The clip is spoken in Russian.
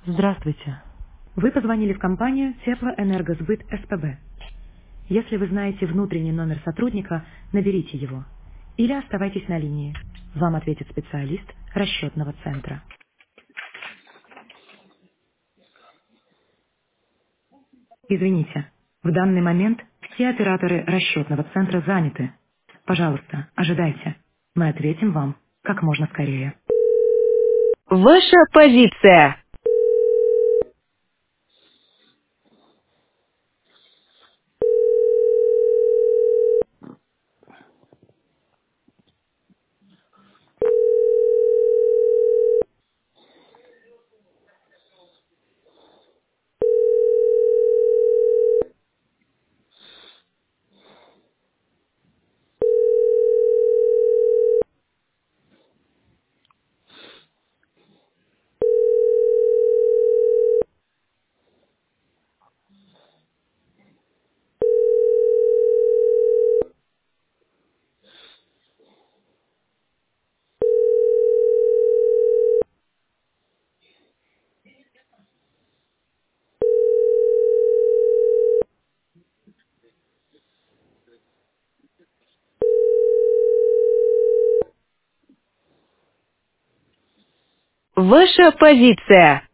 Здравствуйте. Вы позвонили в компанию Теплоэнергосбыт СПБ. Если вы знаете внутренний номер сотрудника, наберите его. Или оставайтесь на линии. Вам ответит специалист расчетного центра. Извините, в данный момент все операторы расчетного центра заняты. Пожалуйста, ожидайте. Мы ответим вам как можно скорее. Ваша позиция. Ваша позиция.